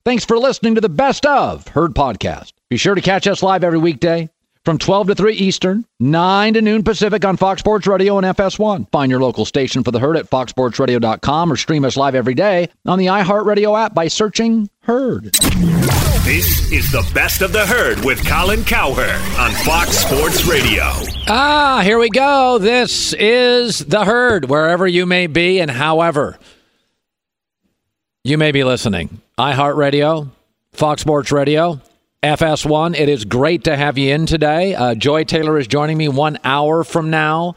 Thanks for listening to the Best of Herd podcast. Be sure to catch us live every weekday from 12 to 3 Eastern, 9 to noon Pacific on Fox Sports Radio and FS1. Find your local station for the Herd at foxsportsradio.com or stream us live every day on the iHeartRadio app by searching Herd. This is the Best of the Herd with Colin Cowherd on Fox Sports Radio. Here we go. This is the Herd, wherever you may be and however you may be listening. iHeartRadio, Fox Sports Radio, FS1. It is great to have you in today. Joy Taylor is joining me 1 hour from now.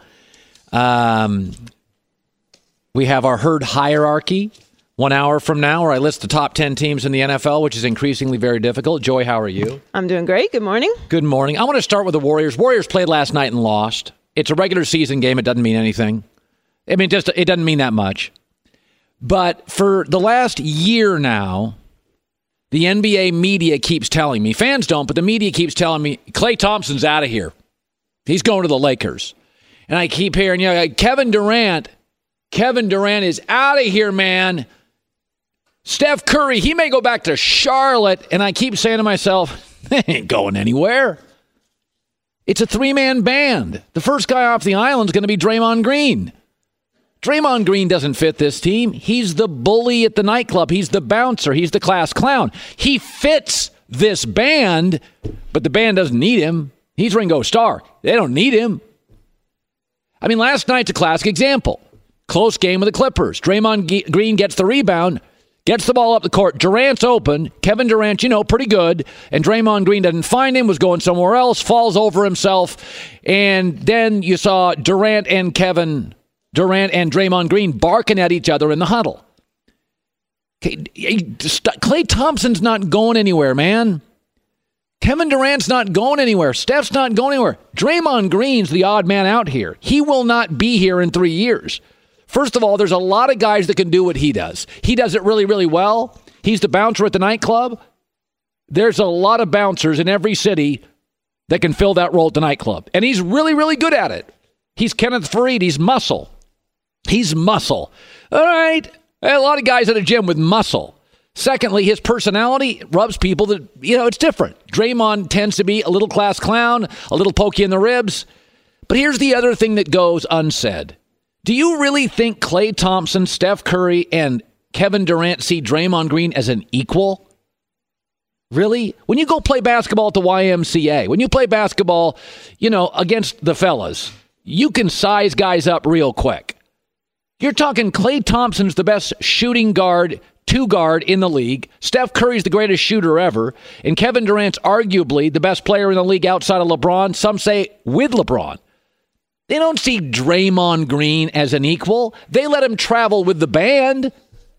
We have our Herd hierarchy 1 hour from now, where I list the top 10 teams in the NFL, which is increasingly very difficult. Joy, how are you? I'm doing great. Good morning. Good morning. I want to start with the Warriors. Warriors played last night and lost. It's a regular season game. It doesn't mean anything. I mean, it doesn't mean that much. But for the last year now, the NBA media keeps telling me, fans don't, but the media keeps telling me, Klay Thompson's out of here. He's going to the Lakers. And I keep hearing, Kevin Durant is out of here, man. Steph Curry, he may go back to Charlotte. And I keep saying to myself, they ain't going anywhere. It's a three-man band. The first guy off the island is going to be Draymond Green. Draymond Green doesn't fit this team. He's the bully at the nightclub. He's the bouncer. He's the class clown. He fits this band, but the band doesn't need him. He's Ringo Starr. They don't need him. I mean, last night's a classic example. Close game with the Clippers. Draymond Green gets the rebound, gets the ball up the court. Durant's open. Kevin Durant, pretty good. And Draymond Green doesn't find him, was going somewhere else, falls over himself. And then you saw Durant and Draymond Green barking at each other in the huddle. Klay Thompson's not going anywhere, man. Kevin Durant's not going anywhere. Steph's not going anywhere. Draymond Green's the odd man out here. He will not be here in 3 years. First of all, there's a lot of guys that can do what he does. He does it really, really well. He's the bouncer at the nightclub. There's a lot of bouncers in every city that can fill that role at the nightclub. And he's really, really good at it. He's Kenneth Faried. He's muscle. He's muscle. All right. A lot of guys at a gym with muscle. Secondly, his personality rubs people that, it's different. Draymond tends to be a little class clown, a little pokey in the ribs. But here's the other thing that goes unsaid. Do you really think Klay Thompson, Steph Curry, and Kevin Durant see Draymond Green as an equal? Really? When you go play basketball at the YMCA, when you play basketball, against the fellas, you can size guys up real quick. You're talking Klay Thompson's the best shooting guard, two-guard in the league. Steph Curry's the greatest shooter ever. And Kevin Durant's arguably the best player in the league outside of LeBron. Some say with LeBron. They don't see Draymond Green as an equal. They let him travel with the band.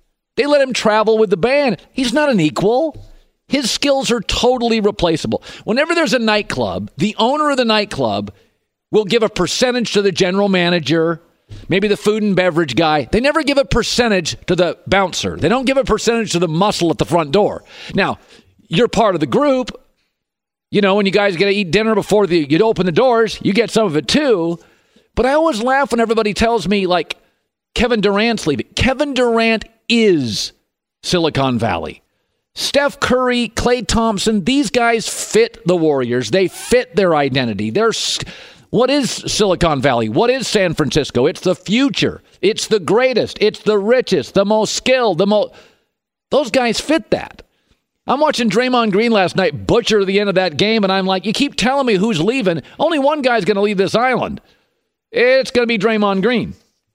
He's not an equal. His skills are totally replaceable. Whenever there's a nightclub, the owner of the nightclub will give a percentage to the general manager, maybe the food and beverage guy. They never give a percentage to the bouncer. They don't give a percentage to the muscle at the front door. Now, you're part of the group. When you guys get to eat dinner before you open the doors, you get some of it too. But I always laugh when everybody tells me, Kevin Durant's leaving. Kevin Durant is Silicon Valley. Steph Curry, Klay Thompson, these guys fit the Warriors. They fit their identity. What is Silicon Valley? What is San Francisco? It's the future. It's the greatest. It's the richest, the most skilled, Those guys fit that. I'm watching Draymond Green last night butcher the end of that game, and I'm like, you keep telling me who's leaving. Only one guy's going to leave this island. It's going to be Draymond Green.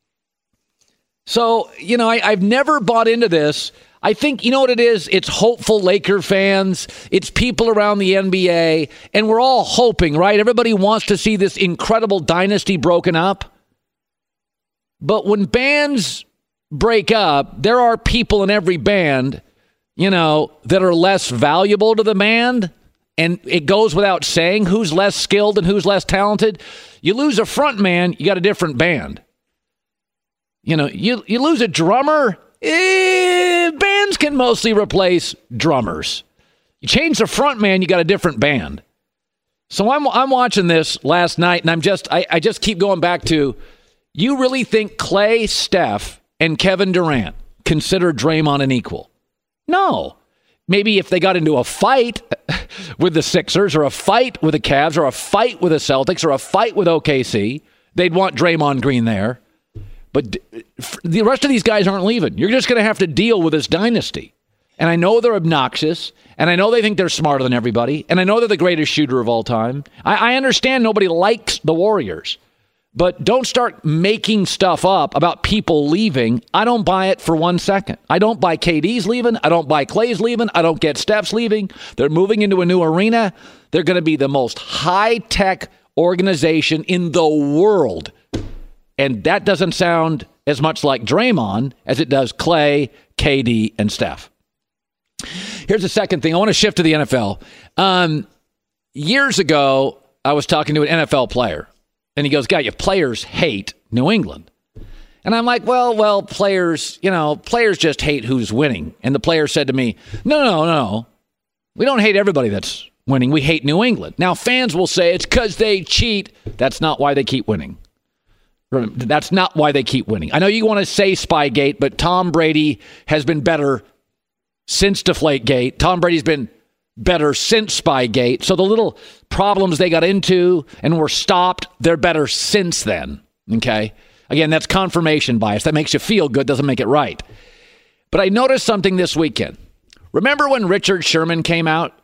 So, I've never bought into this. I think, what it is? It's hopeful Laker fans. It's people around the NBA. And we're all hoping, right? Everybody wants to see this incredible dynasty broken up. But when bands break up, there are people in every band, that are less valuable to the band. And it goes without saying who's less skilled and who's less talented. You lose a front man, you got a different band. You lose a drummer, bands can mostly replace drummers. You change the front man, you got a different band. So I'm watching this last night, and I just keep going back to, you really think Klay, Steph, and Kevin Durant consider Draymond an equal? No. maybe if they got into a fight with the Sixers or a fight with the Cavs or a fight with the Celtics or a fight with OKC, they'd want Draymond Green there. But the rest of these guys aren't leaving. You're just going to have to deal with this dynasty. And I know they're obnoxious, and I know they think they're smarter than everybody, and I know they're the greatest shooter of all time. I understand nobody likes the Warriors, but don't start making stuff up about people leaving. I don't buy it for 1 second. I don't buy KD's leaving. I don't buy Clay's leaving. I don't get Steph's leaving. They're moving into a new arena. They're going to be the most high-tech organization in the world. And that doesn't sound as much like Draymond as it does Clay, KD, and Steph. Here's the second thing. I want to shift to the NFL. Years ago, I was talking to an NFL player, and he goes, "God, your players hate New England." And I'm like, well, players just hate who's winning. And the player said to me, no. We don't hate everybody that's winning. We hate New England. Now, fans will say it's because they cheat. That's not why they keep winning. That's not why they keep winning. I know you want to say Spygate, but Tom Brady has been better since Deflategate. Tom Brady's been better since Spygate. So the little problems they got into and were stopped, they're better since then. Okay? Again, that's confirmation bias. That makes you feel good, doesn't make it right. But I noticed something this weekend. Remember when Richard Sherman came out?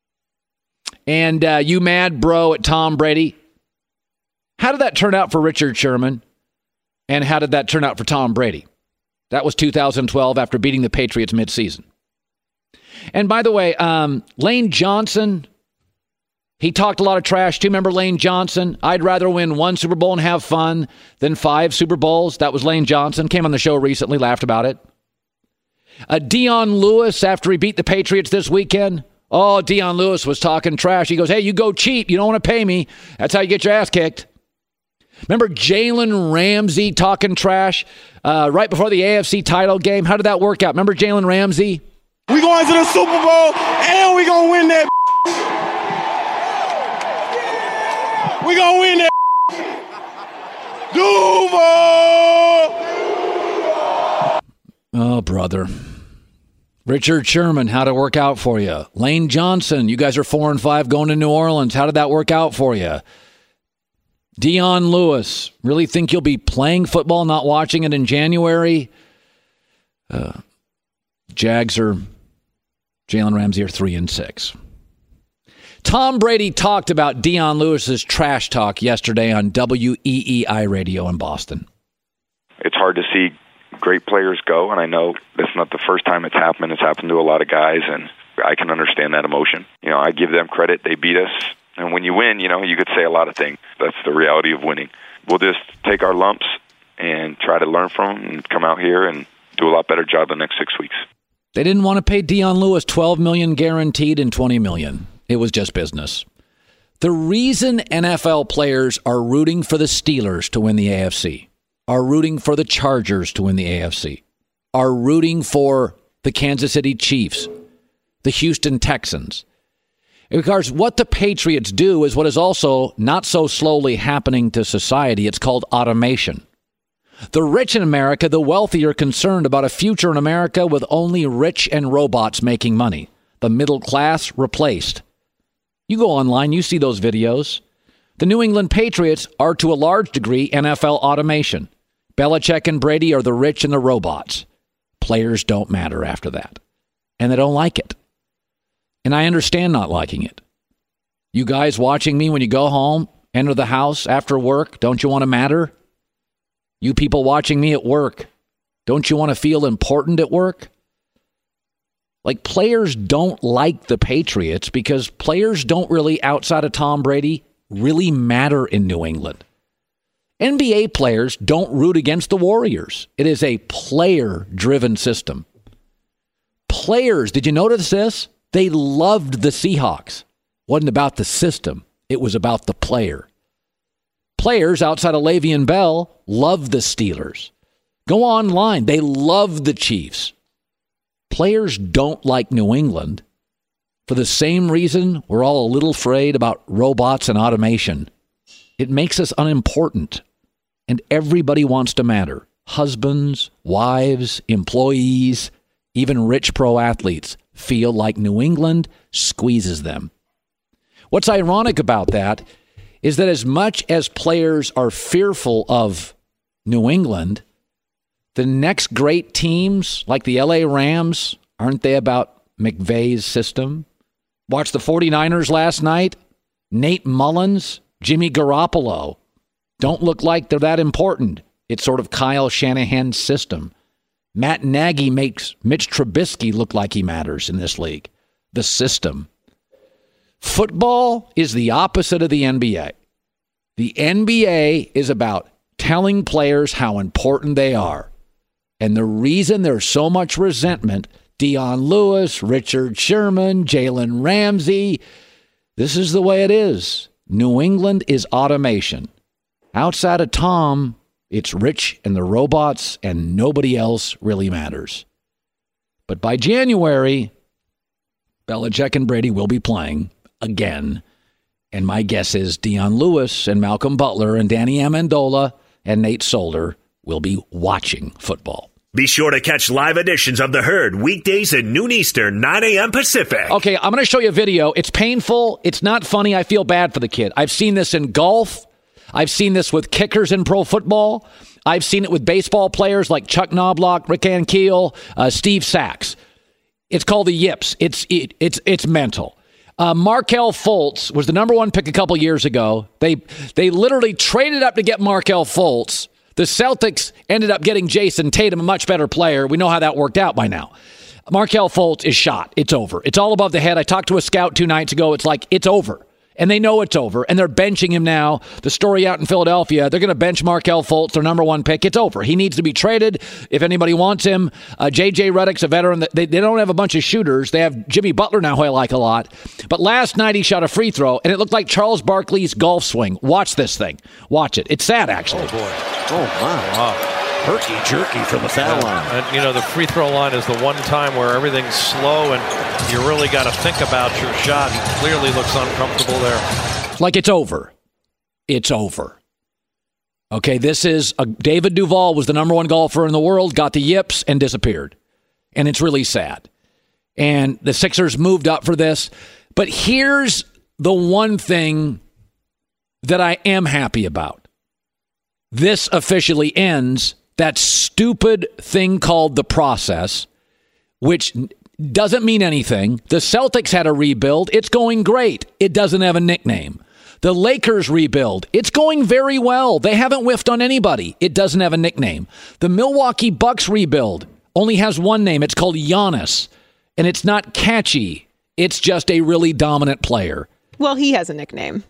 And you mad bro at Tom Brady? How did that turn out for Richard Sherman? And how did that turn out for Tom Brady? That was 2012 after beating the Patriots midseason. And by the way, Lane Johnson, he talked a lot of trash too. Remember Lane Johnson? I'd rather win 1 Super Bowl and have fun than 5 Super Bowls. That was Lane Johnson. Came on the show recently, laughed about it. Dion Lewis, after he beat the Patriots this weekend. Oh, Dion Lewis was talking trash. He goes, "Hey, you go cheap. You don't want to pay me. That's how you get your ass kicked." Remember Jalen Ramsey talking trash right before the AFC title game? How did that work out? Remember Jalen Ramsey? We going to the Super Bowl, and we going to win that. We going to win that. Duval! Oh, brother. Richard Sherman, how'd it work out for you? Lane Johnson, you guys are 4-5 going to New Orleans. How did that work out for you? Dion Lewis, really think you'll be playing football, not watching it in January? Jags are, Jalen Ramsey are 3-6. Tom Brady talked about Dion Lewis's trash talk yesterday on WEEI radio in Boston. It's hard to see great players go, and I know it's not the first time it's happened. It's happened to a lot of guys, and I can understand that emotion. I give them credit. They beat us. And when you win, you could say a lot of things. That's the reality of winning. We'll just take our lumps and try to learn from them and come out here and do a lot better job the next 6 weeks. They didn't want to pay Dion Lewis $12 million guaranteed and $20 million. It was just business. The reason NFL players are rooting for the Steelers to win the AFC, are rooting for the Chargers to win the AFC, are rooting for the Kansas City Chiefs, the Houston Texans, because what the Patriots do is what is also not so slowly happening to society. It's called automation. The rich in America, the wealthy, are concerned about a future in America with only rich and robots making money. The middle class replaced. You go online, you see those videos. The New England Patriots are to a large degree NFL automation. Belichick and Brady are the rich and the robots. Players don't matter after that. And they don't like it. And I understand not liking it. You guys watching me when you go home, enter the house after work, don't you want to matter? You people watching me at work, don't you want to feel important at work? Like, players don't like the Patriots because players don't really, outside of Tom Brady, really matter in New England. NBA players don't root against the Warriors. It is a player-driven system. Players, did you notice this? They loved the Seahawks. It wasn't about the system. It was about the player. Players outside of Le'Veon Bell love the Steelers. Go online. They love the Chiefs. Players don't like New England for the same reason we're all a little afraid about robots and automation. It makes us unimportant, and everybody wants to matter. Husbands, wives, employees, even rich pro athletes. feel like New England squeezes them. What's ironic about that is that as much as players are fearful of New England, the next great teams like the LA Rams, aren't they about McVay's system? Watch the 49ers last night. Nate Mullins, Jimmy Garoppolo don't look like they're that important. It's sort of Kyle Shanahan's system. Matt Nagy makes Mitch Trubisky look like he matters in this league. The system. Football is the opposite of the NBA. The NBA is about telling players how important they are. And the reason there's so much resentment, Dion Lewis, Richard Sherman, Jalen Ramsey, this is the way it is. New England is automation. Outside of Tom, it's Rich and the robots, and nobody else really matters. But by January, Belichick and Brady will be playing again. And my guess is Dion Lewis and Malcolm Butler and Danny Amendola and Nate Solder will be watching football. Be sure to catch live editions of The Herd weekdays at noon Eastern, 9 a.m. Pacific. Okay, I'm going to show you a video. It's painful. It's not funny. I feel bad for the kid. I've seen this in golf. I've seen this with kickers in pro football. I've seen it with baseball players like Chuck Knobloch, Rick Ankiel, Steve Sachs. It's called the yips. It's mental. Markelle Fultz was the number one pick a couple years ago. They literally traded up to get Markelle Fultz. The Celtics ended up getting Jason Tatum, a much better player. We know how that worked out by now. Markelle Fultz is shot. It's over. It's all above the head. I talked to a scout 2 nights ago. It's like, it's over. And they know it's over. And they're benching him now. The story out in Philadelphia, they're going to bench Markelle Fultz, their number one pick. It's over. He needs to be traded if anybody wants him. J.J. Redick's a veteran. They don't have a bunch of shooters. They have Jimmy Butler now, who I like a lot. But last night he shot a free throw, and it looked like Charles Barkley's golf swing. Watch this thing. Watch it. It's sad, actually. Oh, boy. Oh, my. Wow. Herky-jerky from the foul line. And, the free throw line is the one time where everything's slow and you really got to think about your shot. He clearly looks uncomfortable there. Like it's over. It's over. Okay, this is David Duval was the number one golfer in the world, got the yips, and disappeared. And it's really sad. And the Sixers moved up for this. But here's the one thing that I am happy about. This officially ends that stupid thing called the process, which doesn't mean anything. The Celtics had a rebuild. It's going great. It doesn't have a nickname. The Lakers rebuild. It's going very well. They haven't whiffed on anybody. It doesn't have a nickname. The Milwaukee Bucks rebuild only has one name. It's called Giannis, and it's not catchy. It's just a really dominant player. Well, he has a nickname.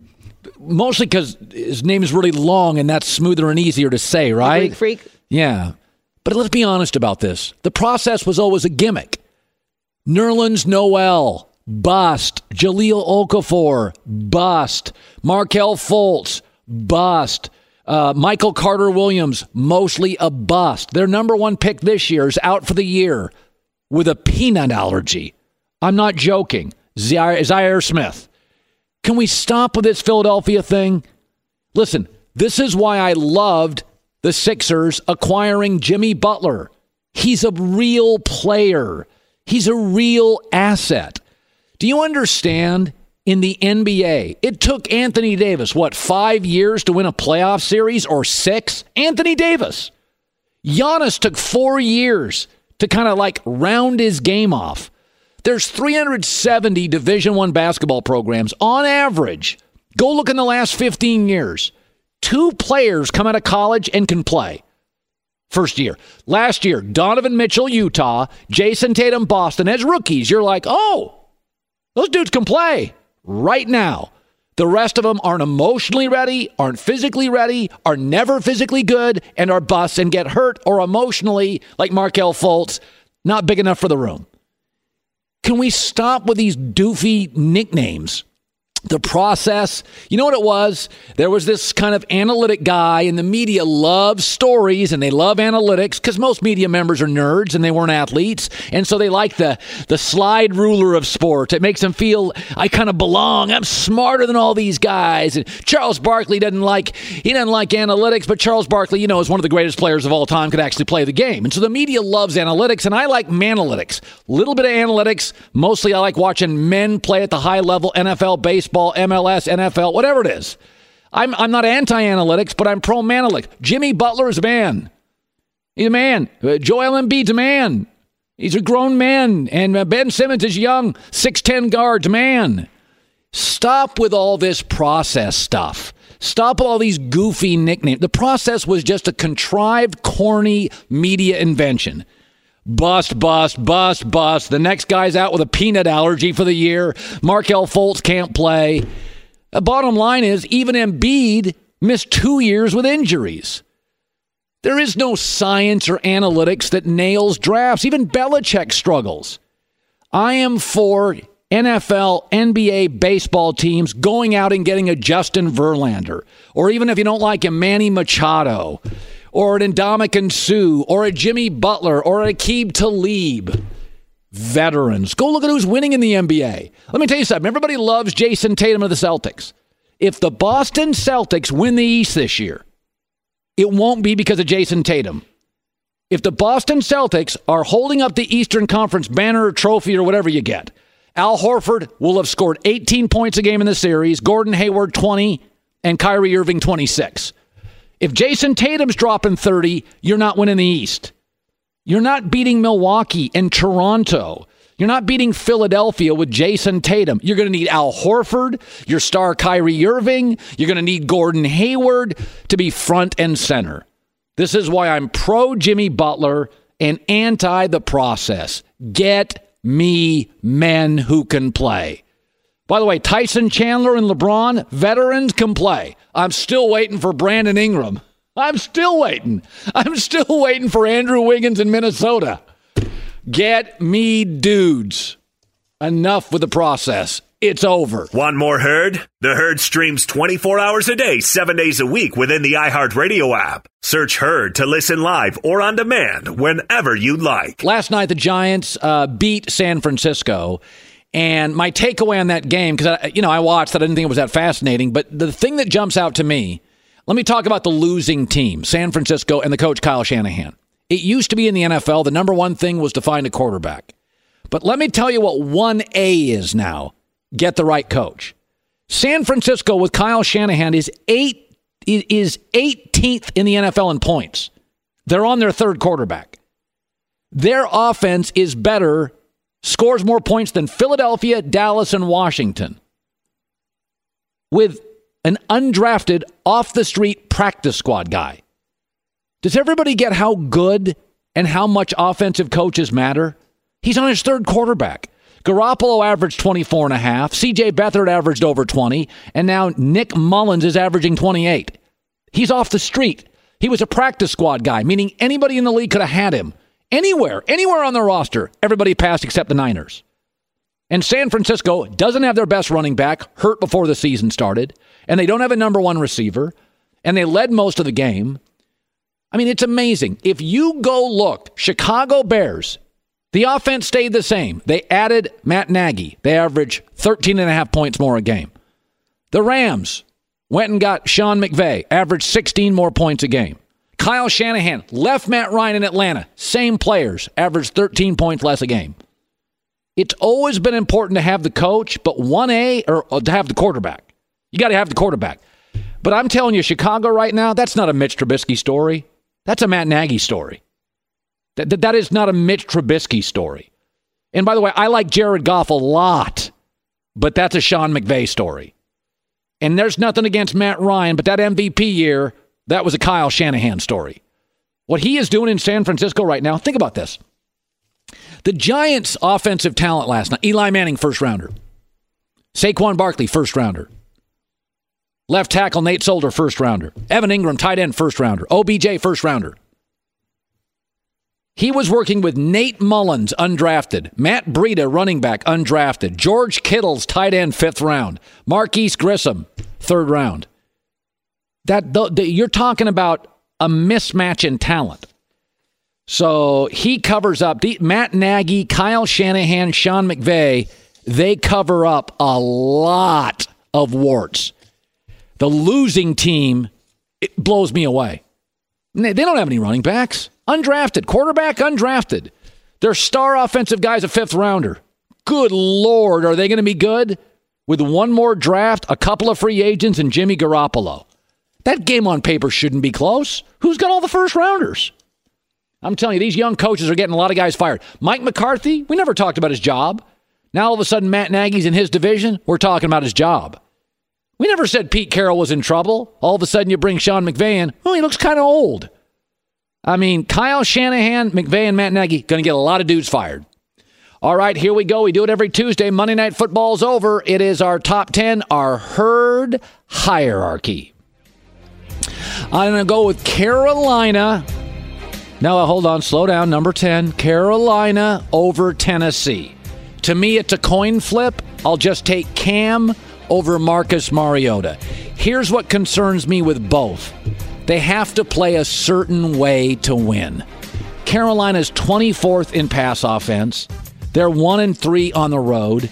Mostly because his name is really long, and that's smoother and easier to say, right? Greek freak. Yeah. But let's be honest about this. The process was always a gimmick. Nerlens Noel, bust. Jahlil Okafor, bust. Markelle Fultz, bust. Michael Carter-Williams, mostly a bust. Their number one pick this year is out for the year with a peanut allergy. I'm not joking. Zaire Smith. Can we stop with this Philadelphia thing? Listen, this is why I loved the Sixers acquiring Jimmy Butler. He's a real player. He's a real asset. Do you understand? In the NBA, it took Anthony Davis, 5 years to win a playoff series, or 6? Anthony Davis. Giannis took 4 years to kind of round his game off. There's 370 Division I basketball programs on average. Go look in the last 15 years. 2 players come out of college and can play. First year. Last year, Donovan Mitchell, Utah, Jason Tatum, Boston. As rookies, you're like, oh, those dudes can play right now. The rest of them aren't emotionally ready, aren't physically ready, are never physically good, and are busts and get hurt or emotionally, like Markelle Fultz, not big enough for the room. Can we stop with these doofy nicknames? The process, you know what it was? There was this kind of analytic guy, and the media loves stories and they love analytics because most media members are nerds and they weren't athletes. And so they like the slide ruler of sports. It makes them feel I kind of belong. I'm smarter than all these guys. And Charles Barkley doesn't like analytics, but Charles Barkley, is one of the greatest players of all time, could actually play the game. And so the media loves analytics, and I like manalytics. A little bit of analytics. Mostly I like watching men play at the high level, NFL, baseball, MLS, NFL, whatever it is. I'm not anti-analytics, but I'm pro-manalytics. Jimmy Butler is a man. He's a man. Joel Embiid's a man. He's a grown man. And Ben Simmons is young, 6'10 guards, man. Stop with all this process stuff. Stop with all these goofy nicknames. The process was just a contrived, corny media invention. Bust, bust, bust, bust. The next guy's out with a peanut allergy for the year. Markelle Fultz can't play. The bottom line is, even Embiid missed 2 years with injuries. There is no science or analytics that nails drafts. Even Belichick struggles. I am for NFL, NBA, baseball teams going out and getting a Justin Verlander. Or even if you don't like him, Manny Machado. Or an Ndamukong Suh, or a Jimmy Butler, or a Aqib Talib. Veterans. Go look at who's winning in the NBA. Let me tell you something. Everybody loves Jason Tatum of the Celtics. If the Boston Celtics win the East this year, it won't be because of Jason Tatum. If the Boston Celtics are holding up the Eastern Conference banner or trophy or whatever you get, Al Horford will have scored 18 points a game in the series, Gordon Hayward 20, and Kyrie Irving 26. If Jason Tatum's dropping 30, you're not winning the East. You're not beating Milwaukee and Toronto. You're not beating Philadelphia with Jason Tatum. You're going to need Al Horford, your star Kyrie Irving. You're going to need Gordon Hayward to be front and center. This is why I'm pro Jimmy Butler and anti the process. Get me men who can play. By the way, Tyson Chandler and LeBron, veterans, can play. I'm still waiting for Brandon Ingram. I'm still waiting. I'm still waiting for Andrew Wiggins in Minnesota. Get me dudes. Enough with the process. It's over. Want more Herd? The Herd streams 24 hours a day, 7 days a week within the iHeartRadio app. Search Herd to listen live or on demand whenever you like. Last night, the Giants beat San Francisco. And my takeaway on that game, because I watched that, I didn't think it was that fascinating, but the thing that jumps out to me, let me talk about the losing team, San Francisco, and the coach Kyle Shanahan. It used to be in the NFL, the number one thing was to find a quarterback. But let me tell you what 1A is now. Get the right coach. San Francisco with Kyle Shanahan is 18th in the NFL in points. They're on their third quarterback. Their offense is better, scores more points than Philadelphia, Dallas, and Washington, with an undrafted, off-the-street practice squad guy. Does everybody get how good and how much offensive coaches matter? He's on his third quarterback. Garoppolo averaged 24.5. C.J. Beathard averaged over 20. And now Nick Mullins is averaging 28. He's off the street. He was a practice squad guy, meaning anybody in the league could have had him. Anywhere on the roster, everybody passed except the Niners. And San Francisco doesn't have their best running back, hurt before the season started, and they don't have a number one receiver, and they led most of the game. I mean, it's amazing. If you go look, Chicago Bears, the offense stayed the same. They added Matt Nagy. They average 13.5 points more a game. The Rams went and got Sean McVay, averaged 16 more points a game. Kyle Shanahan left Matt Ryan in Atlanta. Same players, averaged 13 points less a game. It's always been important to have the coach, but 1A, or to have the quarterback. You got to have the quarterback. But I'm telling you, Chicago right now, that's not a Mitch Trubisky story. That's a Matt Nagy story. That is not a Mitch Trubisky story. And by the way, I like Jared Goff a lot, but that's a Sean McVay story. And there's nothing against Matt Ryan, but that MVP year, that was a Kyle Shanahan story. What he is doing in San Francisco right now, think about this. The Giants' offensive talent last night, Eli Manning, first rounder. Saquon Barkley, first rounder. Left tackle, Nate Solder, first rounder. Evan Ingram, tight end, first rounder. OBJ, first rounder. He was working with Nate Mullins, undrafted. Matt Breida, running back, undrafted. George Kittle's tight end, 5th round. Marquise Grissom, 3rd round. You're talking about a mismatch in talent. So he covers up. Matt Nagy, Kyle Shanahan, Sean McVay, they cover up a lot of warts. The losing team, it blows me away. They don't have any running backs. Undrafted. Quarterback, undrafted. Their star offensive guy's a 5th rounder. Good Lord, are they going to be good? With one more draft, a couple of free agents, and Jimmy Garoppolo. That game on paper shouldn't be close. Who's got all the first rounders? I'm telling you, these young coaches are getting a lot of guys fired. Mike McCarthy, we never talked about his job. Now all of a sudden Matt Nagy's in his division, we're talking about his job. We never said Pete Carroll was in trouble. All of a sudden you bring Sean McVay in. Oh, he looks kind of old. I mean, Kyle Shanahan, McVay, and Matt Nagy going to get a lot of dudes fired. All right, here we go. We do it every Tuesday. Monday Night Football's over. It is our top 10, our herd hierarchy. I'm going to go with Carolina. No, hold on. Slow down. Number 10, Carolina over Tennessee. To me, it's a coin flip. I'll just take Cam over Marcus Mariota. Here's what concerns me with both. They have to play a certain way to win. Carolina's 24th in pass offense. They're 1-3 on the road.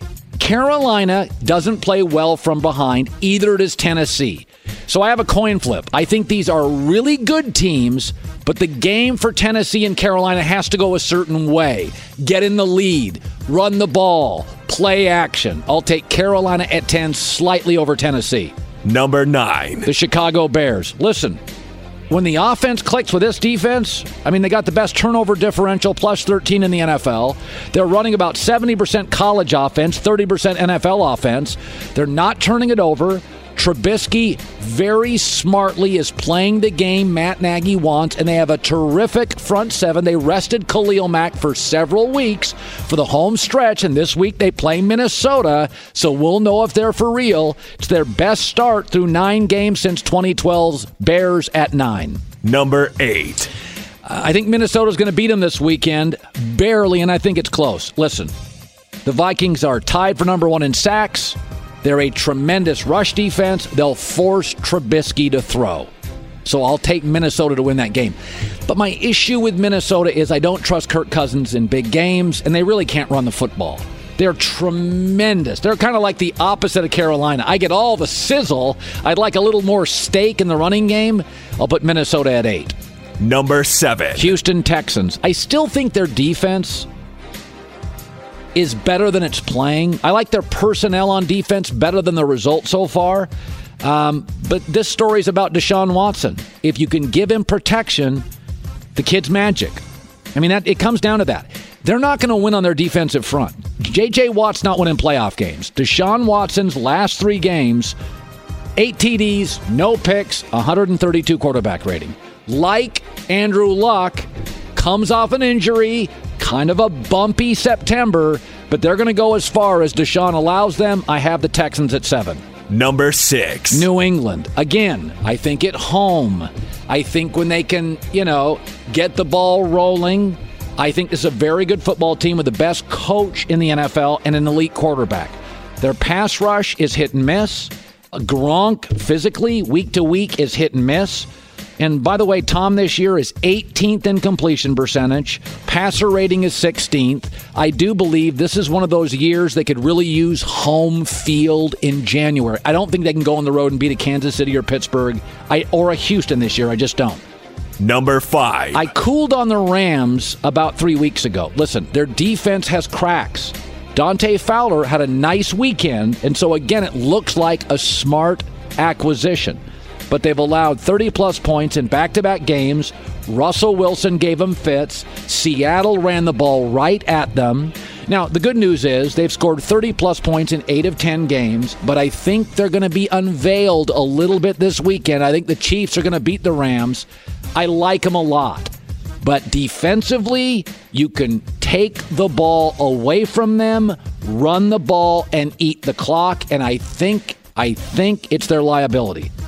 Carolina doesn't play well from behind. Either does Tennessee. So I have a coin flip. I think these are really good teams, but the game for Tennessee and Carolina has to go a certain way. Get in the lead, run the ball, play action. I'll take Carolina at 10, slightly over Tennessee. Number 9. The Chicago Bears. Listen, when the offense clicks with this defense, I mean, they got the best turnover differential, plus 13 in the NFL. They're running about 70% college offense, 30% NFL offense. They're not turning it over. Trubisky very smartly is playing the game Matt Nagy wants, and they have a terrific front seven. They rested Khalil Mack for several weeks for the home stretch, and this week they play Minnesota, so we'll know if they're for real. It's their best start through 9 games since 2012's Bears at 9. Number 8. I think Minnesota's going to beat them this weekend, barely, and I think it's close. Listen, the Vikings are tied for number 1 in sacks. They're a tremendous rush defense. They'll force Trubisky to throw. So I'll take Minnesota to win that game. But my issue with Minnesota is I don't trust Kirk Cousins in big games, and they really can't run the football. They're tremendous. They're kind of like the opposite of Carolina. I get all the sizzle. I'd like a little more steak in the running game. I'll put Minnesota at 8. Number 7. Houston Texans. I still think their defense is better than it's playing. I like their personnel on defense better than the result so far. But this story's about Deshaun Watson. If you can give him protection, the kid's magic. I mean, it comes down to that. They're not going to win on their defensive front. J.J. Watt's not winning playoff games. Deshaun Watson's last 3 games, 8 TDs, no picks, 132 quarterback rating. Like Andrew Luck, comes off an injury, kind of a bumpy September, but they're going to go as far as Deshaun allows them. I have the Texans at 7. Number 6. New England. Again, I think at home. I think when they can, get the ball rolling, I think this is a very good football team with the best coach in the NFL and an elite quarterback. Their pass rush is hit and miss. Gronk, physically, week to week, is hit and miss. And by the way, Tom this year is 18th in completion percentage. Passer rating is 16th. I do believe this is one of those years they could really use home field in January. I don't think they can go on the road and beat a Kansas City or Pittsburgh or a Houston this year. I just don't. Number 5. I cooled on the Rams about 3 weeks ago. Listen, their defense has cracks. Dante Fowler had a nice weekend, and so again, it looks like a smart acquisition. But they've allowed 30-plus points in back-to-back games. Russell Wilson gave them fits. Seattle ran the ball right at them. Now, the good news is they've scored 30-plus points in 8 of 10 games, but I think they're going to be unveiled a little bit this weekend. I think the Chiefs are going to beat the Rams. I like them a lot. But defensively, you can take the ball away from them, run the ball, and eat the clock, and I think it's their liability.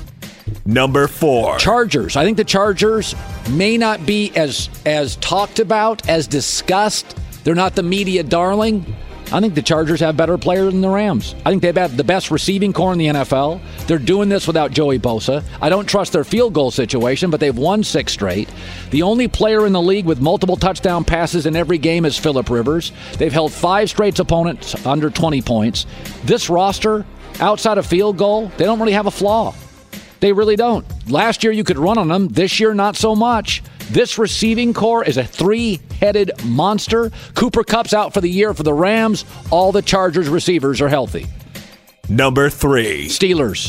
Number 4. Chargers. I think the Chargers may not be as talked about, as discussed. They're not the media darling. I think the Chargers have better players than the Rams. I think they've had the best receiving core in the NFL. They're doing this without Joey Bosa. I don't trust their field goal situation, but they've won 6 straight. The only player in the league with multiple touchdown passes in every game is Phillip Rivers. They've held 5 straight opponents under 20 points. This roster, outside of field goal, they don't really have a flaw. They really don't. Last year you could run on them. This year, not so much. This receiving core is a 3-headed monster. Cooper Kupp's out for the year for the Rams. All the Chargers receivers are healthy. Number 3. Steelers.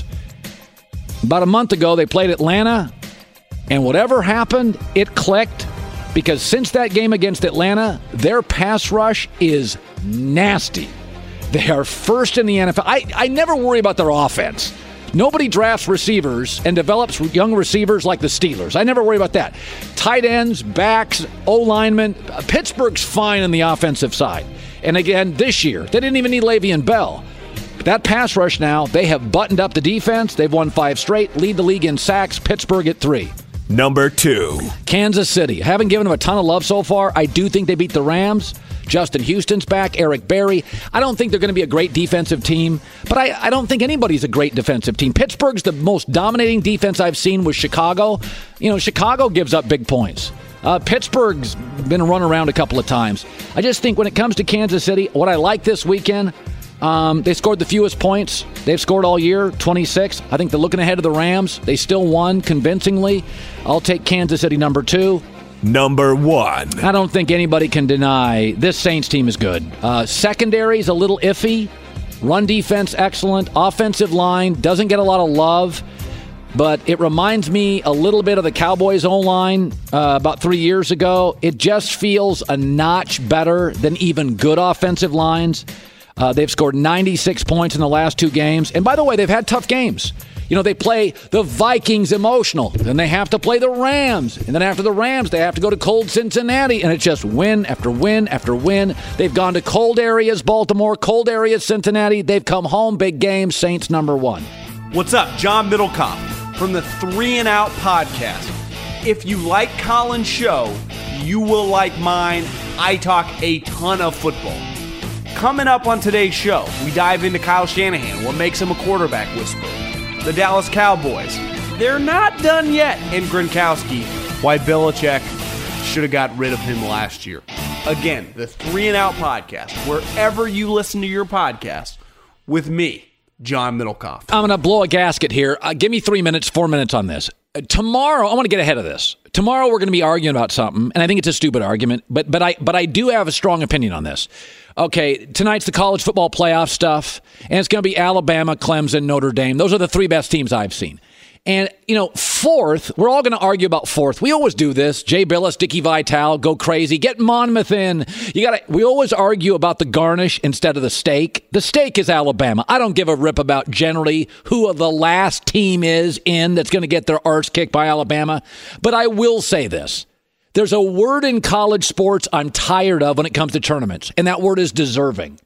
About a month ago, they played Atlanta, and whatever happened, it clicked, because since that game against Atlanta, their pass rush is nasty. They are first in the NFL. I never worry about their offense. Nobody drafts receivers and develops young receivers like the Steelers. I never worry about that. Tight ends, backs, O-linemen. Pittsburgh's fine on the offensive side. And again, this year, they didn't even need Le'Veon Bell. But that pass rush now, they have buttoned up the defense. They've won 5 straight, lead the league in sacks. Pittsburgh at 3. Number 2. Kansas City. I haven't given them a ton of love so far. I do think they beat the Rams. Justin Houston's back, Eric Berry. I don't think they're going to be a great defensive team, but I don't think anybody's a great defensive team. Pittsburgh's the most dominating defense I've seen with Chicago. You know, Chicago gives up big points. Pittsburgh's been run around a couple of times. I just think when it comes to Kansas City, what I like this weekend, they scored the fewest points they've scored all year, 26. I think they're looking ahead of the Rams. They still won convincingly. I'll take Kansas City number 2. Number 1. I don't think anybody can deny this Saints team is good. Secondary's a little iffy. Run defense, excellent. Offensive line doesn't get a lot of love, but it reminds me a little bit of the Cowboys' O-line about 3 years ago. It just feels a notch better than even good offensive lines. They've scored 96 points in the last 2 games. And by the way, they've had tough games. You know, they play the Vikings emotional. Then they have to play the Rams. And then after the Rams, they have to go to cold Cincinnati. And it's just win after win after win. They've gone to cold areas, Baltimore, cold areas, Cincinnati. They've come home, big game, Saints number 1. What's up? John Middlecoff from the 3 and Out podcast. If you like Colin's show, you will like mine. I talk a ton of football. Coming up on today's show, we dive into Kyle Shanahan, what makes him a quarterback whisperer. The Dallas Cowboys, they're not done yet. And Gronkowski, why Belichick should have got rid of him last year. Again, the 3 and Out podcast, wherever you listen to your podcast, with me, John Middlecoff. I'm going to blow a gasket here. Give me 3 minutes, 4 minutes on this. Tomorrow, I want to get ahead of this. Tomorrow, we're going to be arguing about something, and I think it's a stupid argument, but I do have a strong opinion on this. Okay, tonight's the college football playoff stuff, and it's going to be Alabama, Clemson, Notre Dame. Those are the 3 best teams I've seen. And, you know, 4th, we're all going to argue about 4th. We always do this. Jay Billis, Dickie Vitale, go crazy. Get Monmouth in. We always argue about the garnish instead of the steak. The steak is Alabama. I don't give a rip about generally who the last team is in that's going to get their arse kicked by Alabama. But I will say this. There's a word in college sports I'm tired of when it comes to tournaments, and that word is deserving.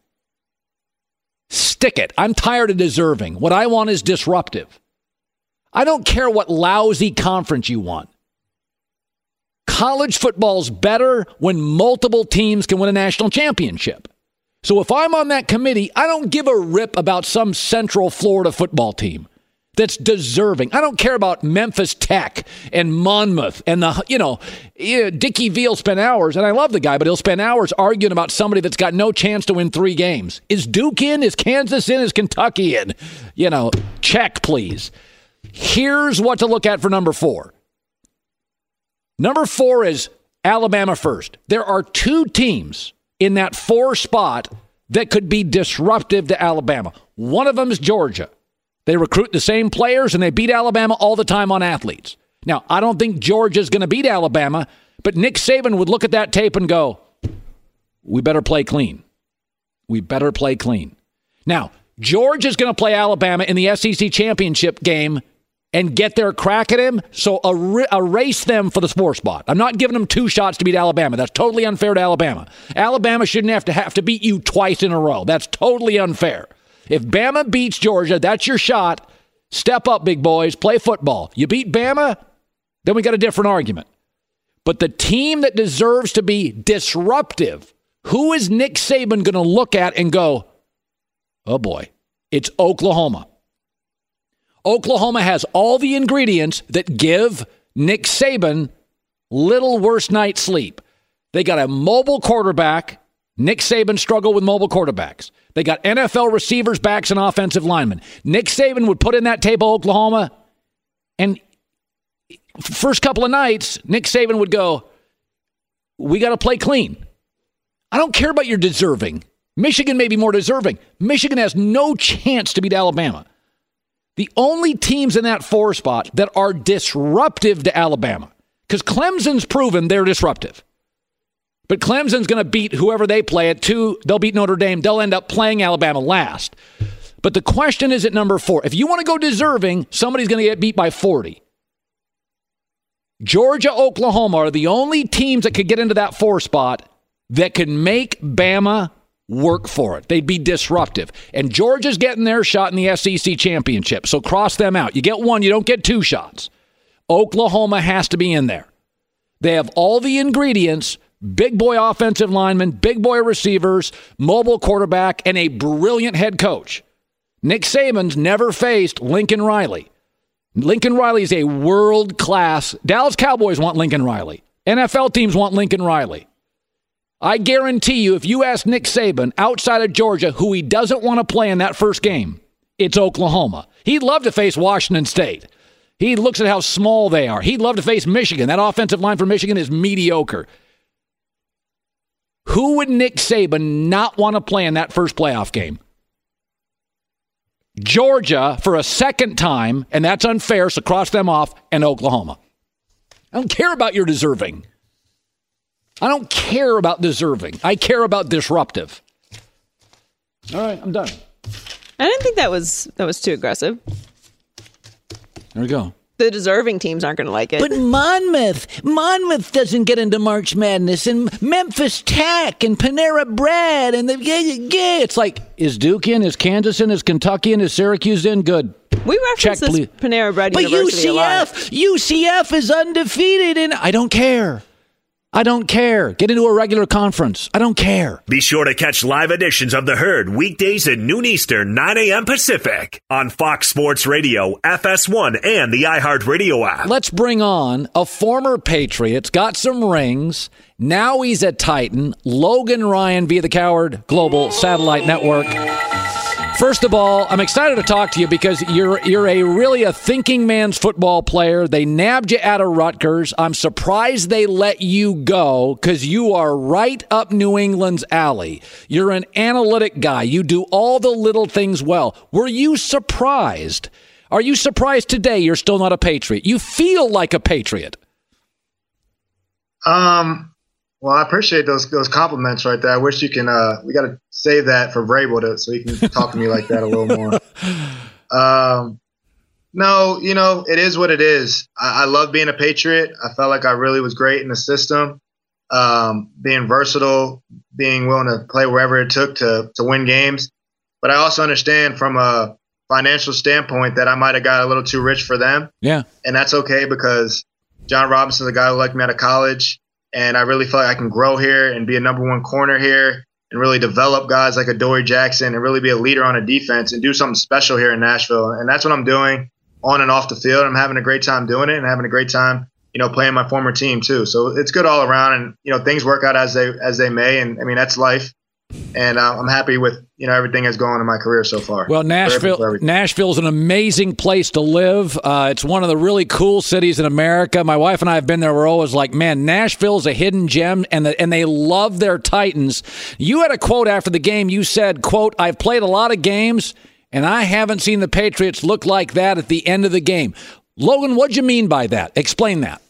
Stick it. I'm tired of deserving. What I want is disruptive. I don't care what lousy conference you want. College football's better when multiple teams can win a national championship. So if I'm on that committee, I don't give a rip about some Central Florida football team that's deserving. I don't care about Memphis Tech and Monmouth and Dickie Veal spent hours, and I love the guy, but he'll spend hours arguing about somebody that's got no chance to win 3 games. Is Duke in? Is Kansas in? Is Kentucky in? Check, please. Here's what to look at for number 4. Number 4 is Alabama first. There are 2 teams in that 4 spot that could be disruptive to Alabama. One of them is Georgia. They recruit the same players, and they beat Alabama all the time on athletes. Now, I don't think Georgia's going to beat Alabama, but Nick Saban would look at that tape and go, we better play clean. We better play clean. Now, Georgia's going to play Alabama in the SEC championship game and get their crack at him, so erase them for the 4 spot. I'm not giving them 2 shots to beat Alabama. That's totally unfair to Alabama. Alabama shouldn't have to beat you twice in a row. That's totally unfair. If Bama beats Georgia, that's your shot. Step up, big boys. Play football. You beat Bama, then we got a different argument. But the team that deserves to be disruptive, who is Nick Saban going to look at and go, oh boy, it's Oklahoma. Oklahoma has all the ingredients that give Nick Saban little worse night's sleep. They got a mobile quarterback. Nick Saban struggled with mobile quarterbacks. They got NFL receivers, backs, and offensive linemen. Nick Saban would put in that tape of Oklahoma, and first couple of nights, Nick Saban would go, we got to play clean. I don't care about your deserving. Michigan may be more deserving. Michigan has no chance to beat Alabama. The only teams in that 4 spot that are disruptive to Alabama, because Clemson's proven they're disruptive. But Clemson's going to beat whoever they play at 2. They'll beat Notre Dame. They'll end up playing Alabama last. But the question is at number 4. If you want to go deserving, somebody's going to get beat by 40. Georgia, Oklahoma are the only teams that could get into that 4 spot that could make Bama work for it. They'd be disruptive. And Georgia's getting their shot in the SEC championship. So cross them out. You get 1, you don't get 2 shots. Oklahoma has to be in there. They have all the ingredients, big boy offensive linemen, big boy receivers, mobile quarterback, and a brilliant head coach. Nick Saban's never faced Lincoln Riley. Lincoln Riley is a world-class. Dallas Cowboys want Lincoln Riley. NFL teams want Lincoln Riley. I guarantee you, if you ask Nick Saban outside of Georgia who he doesn't want to play in that first game, it's Oklahoma. He'd love to face Washington State. He looks at how small they are. He'd love to face Michigan. That offensive line for Michigan is mediocre. Who would Nick Saban not want to play in that first playoff game? Georgia for a second time, and that's unfair, so cross them off, and Oklahoma. I don't care about your deserving. I don't care about deserving. I care about disruptive. All right, I'm done. I didn't think that was too aggressive. There we go. The deserving teams aren't going to like it. But Monmouth doesn't get into March Madness, and Memphis Tech and Panera Bread, and it's like, is Duke in? Is Kansas in? Is Kentucky in? Is Syracuse in? Good. We reference this Panera Bread but University a lot. UCF is undefeated, and I don't care. I don't care. Get into a regular conference. I don't care. Be sure to catch live editions of The Herd weekdays at noon Eastern, 9 a.m. Pacific on Fox Sports Radio, FS1, and the iHeartRadio app. Let's bring on a former Patriot, got some rings. Now he's a Titan, Logan Ryan via the Coward Global Satellite Network. First of all, I'm excited to talk to you because you're really a thinking man's football player. They nabbed you out of Rutgers. I'm surprised they let you go because you are right up New England's alley. You're an analytic guy. You do all the little things well. Were you surprised? Are you surprised today you're still not a Patriot? You feel like a Patriot. Well, I appreciate those compliments right there. I wish you can. We got to save that for Vrabel so he can talk to me like that a little more. No, it is what it is. I love being a Patriot. I felt like I really was great in the system, being versatile, being willing to play wherever it took to win games. But I also understand from a financial standpoint that I might have got a little too rich for them. Yeah, and that's okay because John Robinson's a guy who liked me out of college. And I really feel like I can grow here and be a number 1 corner here and really develop guys like Adoree Jackson and really be a leader on a defense and do something special here in Nashville. And that's what I'm doing on and off the field. I'm having a great time doing it and having a great time, playing my former team too. So it's good all around and, things work out as they may. And I mean, that's life. And I'm happy with, everything that's going on in my career so far. Well, Nashville's an amazing place to live. It's one of the really cool cities in America. My wife and I have been there. We're always like, man, Nashville's a hidden gem, and they love their Titans. You had a quote after the game. You said, quote, I've played a lot of games, and I haven't seen the Patriots look like that at the end of the game. Logan, what'd you mean by that? Explain that.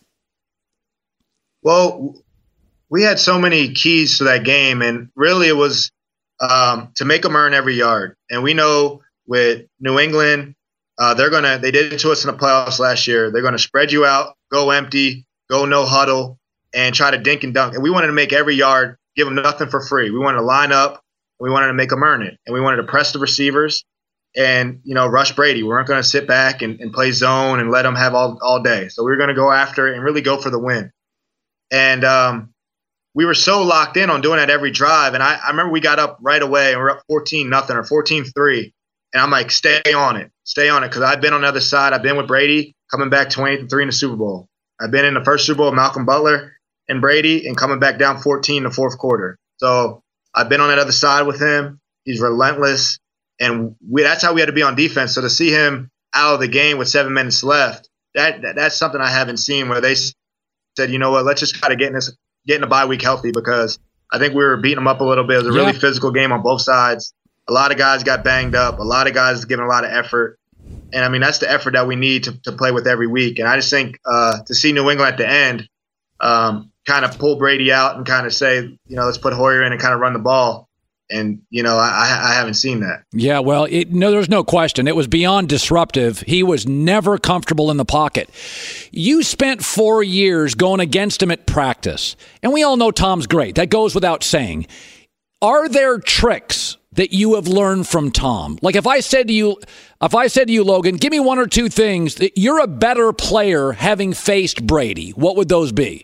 Well, we had so many keys to that game, and really it was to make them earn every yard. And we know with New England, they did it to us in the playoffs last year. They're going to spread you out, go empty, go no huddle, and try to dink and dunk. And we wanted to make every yard, give them nothing for free. We wanted to line up, and we wanted to make them earn it. And we wanted to press the receivers. and, rush Brady. We weren't going to sit back and play zone and let him have all day. So we were going to go after it and really go for the win. And we were so locked in on doing that every drive. And I remember we got up right away and we're up 14-0 or 14-3. And I'm like, stay on it. Because I've been on the other side. I've been with Brady coming back 28-3 in the Super Bowl. I've been in the first Super Bowl with Malcolm Butler and Brady and coming back down 14 in the fourth quarter. So I've been on that other side with him. He's relentless. And that's how we had to be on defense. So to see him out of the game with 7 minutes left, that's something I haven't seen, where they said, you know what, let's just try to get in the bye week healthy, because I think we were beating them up a little bit. It was a really physical game on both sides. A lot of guys got banged up. A lot of guys giving a lot of effort. And, I mean, that's the effort that we need to play with every week. And I just think to see New England at the end kind of pull Brady out and kind of say, let's put Hoyer in and kind of run the ball. And, I haven't seen that. Yeah, well, there's no question. It was beyond disruptive. He was never comfortable in the pocket. You spent 4 years going against him at practice. And we all know Tom's great. That goes without saying. Are there tricks that you have learned from Tom? Like if I said to you, Logan, give me 1 or 2 things that you're a better player having faced Brady, what would those be?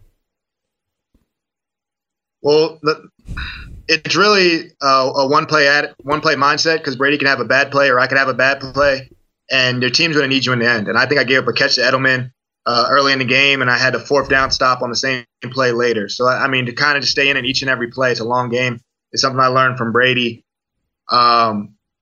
Well, it's really a one play mindset, because Brady can have a bad play or I can have a bad play, and your team's going to need you in the end. And I think I gave up a catch to Edelman early in the game, and I had a 4th down stop on the same play later. So, I mean, to kind of just stay in each and every play, it's a long game. It's something I learned from Brady. But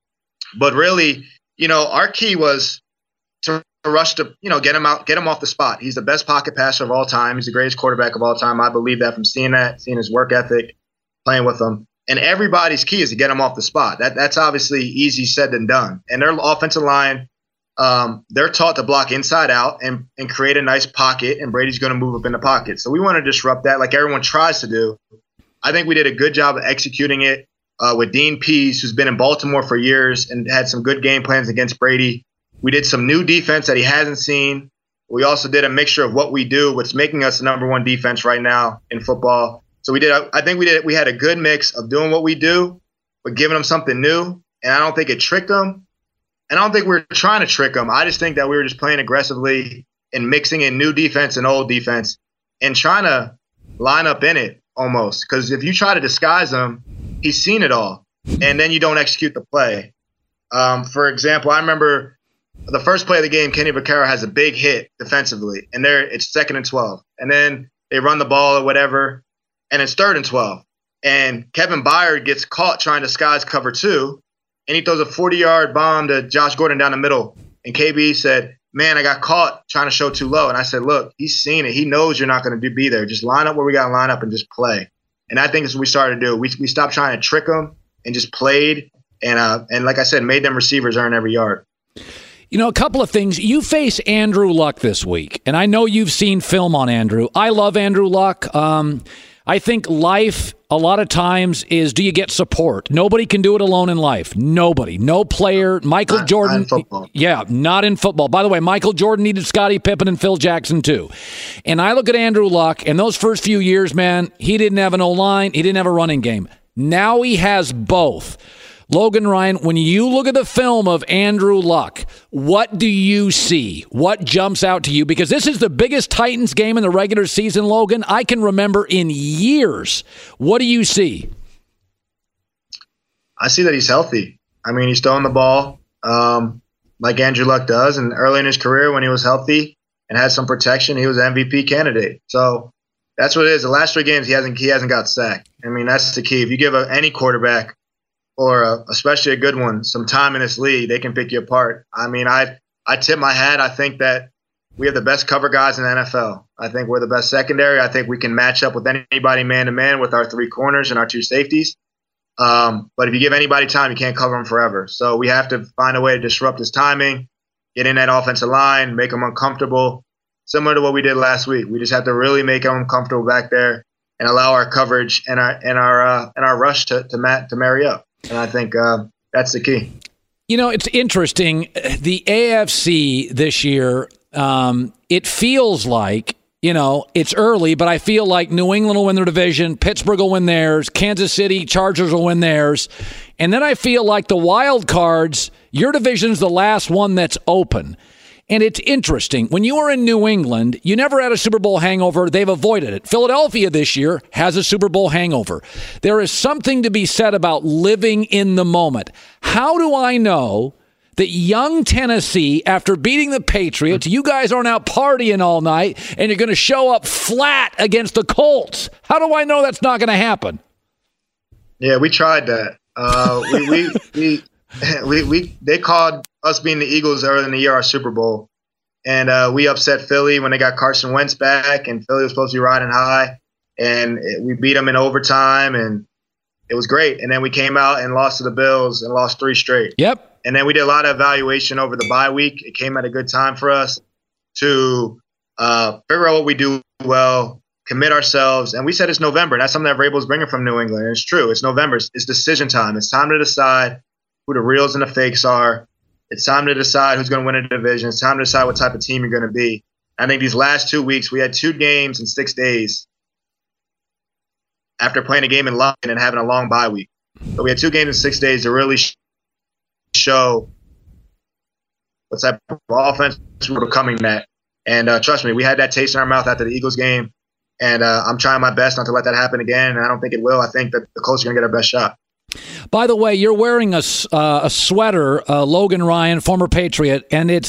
really, our key was to rush to, get him off the spot. He's the best pocket passer of all time. He's the greatest quarterback of all time. I believe that from seeing his work ethic, playing with him. And everybody's key is to get him off the spot. That's obviously easy said than done. And their offensive line, they're taught to block inside out and create a nice pocket, and Brady's going to move up in the pocket. So we want to disrupt that like everyone tries to do. I think we did a good job of executing it with Dean Pease, who's been in Baltimore for years and had some good game plans against Brady. We did some new defense that he hasn't seen. We also did a mixture of what we do, what's making us the number 1 defense right now in football. So we had a good mix of doing what we do, but giving them something new. And I don't think it tricked them. And I don't think we were trying to trick them. I just think that we were just playing aggressively and mixing in new defense and old defense and trying to line up in it almost. Because if you try to disguise him, he's seen it all. And then you don't execute the play. For example, I remember the first play of the game, Kenny Vaccaro has a big hit defensively. And it's 2nd and 12. And then they run the ball or whatever. And it's 3rd and 12. And Kevin Byard gets caught trying to disguise cover 2. And he throws a 40-yard bomb to Josh Gordon down the middle. And KB said, man, I got caught trying to show too low. And I said, look, he's seen it. He knows you're not going to be there. Just line up where we got to line up and just play. And I think that's what we started to do. We stopped trying to trick them and just played. And like I said, made them receivers earn every yard. A couple of things. You face Andrew Luck this week. And I know you've seen film on Andrew. I love Andrew Luck. I think life, a lot of times, is do you get support? Nobody can do it alone in life. Nobody. No player. Michael Jordan. Not in football. Yeah, not in football. By the way, Michael Jordan needed Scottie Pippen and Phil Jackson, too. And I look at Andrew Luck, and those first few years, man, he didn't have an O-line. He didn't have a running game. Now he has both. Logan Ryan, when you look at the film of Andrew Luck, what do you see? What jumps out to you? Because this is the biggest Titans game in the regular season, Logan, I can remember in years. What do you see? I see that he's healthy. I mean, he's throwing the ball like Andrew Luck does. And early in his career, when he was healthy and had some protection, he was an MVP candidate. So that's what it is. The last 3 games, he hasn't got sacked. I mean, that's the key. If you give any quarterback, or especially a good one, some time in this league, they can pick you apart. I mean, I tip my hat. I think that we have the best cover guys in the NFL. I think we're the best secondary. I think we can match up with anybody man-to-man with our 3 corners and our 2 safeties. But if you give anybody time, you can't cover them forever. So we have to find a way to disrupt his timing, get in that offensive line, make them uncomfortable, similar to what we did last week. We just have to really make them uncomfortable back there and allow our coverage and our rush to marry up. And I think that's the key. It's interesting. The AFC this year, it feels like, it's early, but I feel like New England will win their division, Pittsburgh will win theirs, Kansas City Chargers will win theirs. And then I feel like the wild cards, your division's the last one that's open. And it's interesting. When you were in New England, you never had a Super Bowl hangover. They've avoided it. Philadelphia this year has a Super Bowl hangover. There is something to be said about living in the moment. How do I know that young Tennessee, after beating the Patriots, you guys aren't out partying all night and you're going to show up flat against the Colts? How do I know that's not going to happen? Yeah, we tried that. They called us being the Eagles earlier in the year our Super Bowl, and we upset Philly when they got Carson Wentz back, and Philly was supposed to be riding high, and we beat them in overtime, and it was great. And then we came out and lost to the Bills and lost 3 straight. Yep. And then we did a lot of evaluation over the bye week. It came at a good time for us to figure out what we do well, commit ourselves. And we said it's November. And that's something that Vrabel's bringing from New England. And it's true. It's November. It's decision time. It's time to decide who the reals and the fakes are. It's time to decide who's going to win a division. It's time to decide what type of team you're going to be. I think these last 2 weeks, we had 2 games in 6 days after playing a game in London and having a long bye week. So we had 2 games in 6 days to really show what type of offense we're becoming that. And trust me, we had that taste in our mouth after the Eagles game. And I'm trying my best not to let that happen again. And I don't think it will. I think that the Colts are going to get our best shot. By the way, you're wearing a sweater, Logan Ryan, former Patriot, and it's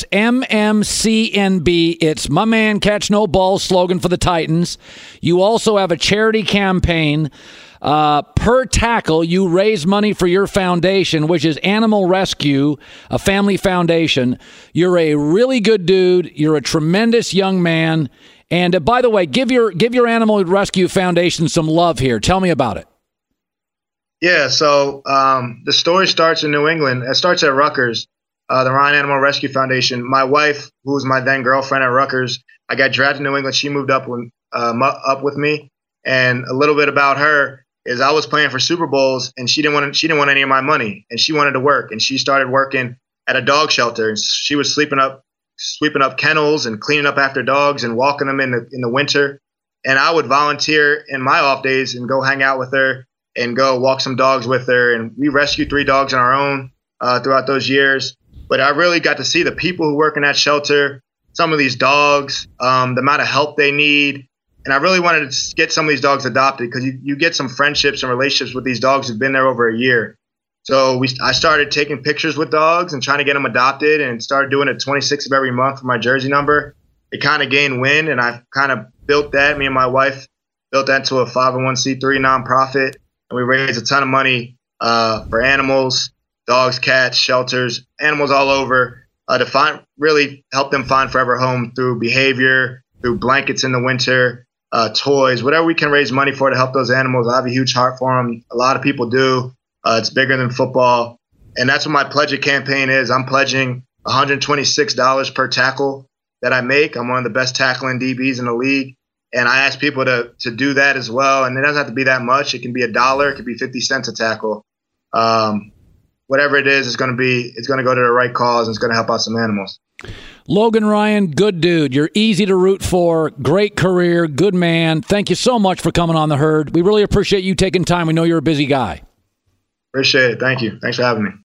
MMCNB. It's My Man Catch No Balls slogan for the Titans. You also have a charity campaign. Per tackle, you raise money for your foundation, which is Animal Rescue, a family foundation. You're a really good dude. You're a tremendous young man. And by the way, give your Animal Rescue Foundation some love here. Tell me about it. Yeah, so the story starts in New England. It starts at Rutgers, the Ryan Animal Rescue Foundation. My wife, who was my then girlfriend at Rutgers, I got drafted in New England. She moved up with me. And a little bit about her is I was playing for Super Bowls, and she didn't want any of my money, and she wanted to work. And she started working at a dog shelter. And she was sweeping up kennels and cleaning up after dogs and walking them in the winter. And I would volunteer in my off days and go hang out with her and go walk some dogs with her. And we rescued 3 dogs on our own throughout those years. But I really got to see the people who work in that shelter, some of these dogs, the amount of help they need. And I really wanted to get some of these dogs adopted because you get some friendships and relationships with these dogs who've been there over a year. So I started taking pictures with dogs and trying to get them adopted, and started doing it 26th of every month for my jersey number. It kind of gained wind, and I kind of built that. Me and my wife built that to a 501c3 nonprofit. And we raised a ton of money for animals, dogs, cats, shelters, animals all over to really help them find forever home through behavior, through blankets in the winter, toys, whatever we can raise money for to help those animals. I have a huge heart for them. A lot of people do. It's bigger than football. And that's what my Pledge It campaign is. I'm pledging $126 per tackle that I make. I'm one of the best tackling DBs in the league. And I ask people to do that as well. And it doesn't have to be that much. It can be $1. It could be 50 cents a tackle. Whatever it is, it's going to go to the right cause, and it's going to help out some animals. Logan Ryan, good dude. You're easy to root for. Great career. Good man. Thank you so much for coming on The Herd. We really appreciate you taking time. We know you're a busy guy. Appreciate it. Thank you. Thanks for having me.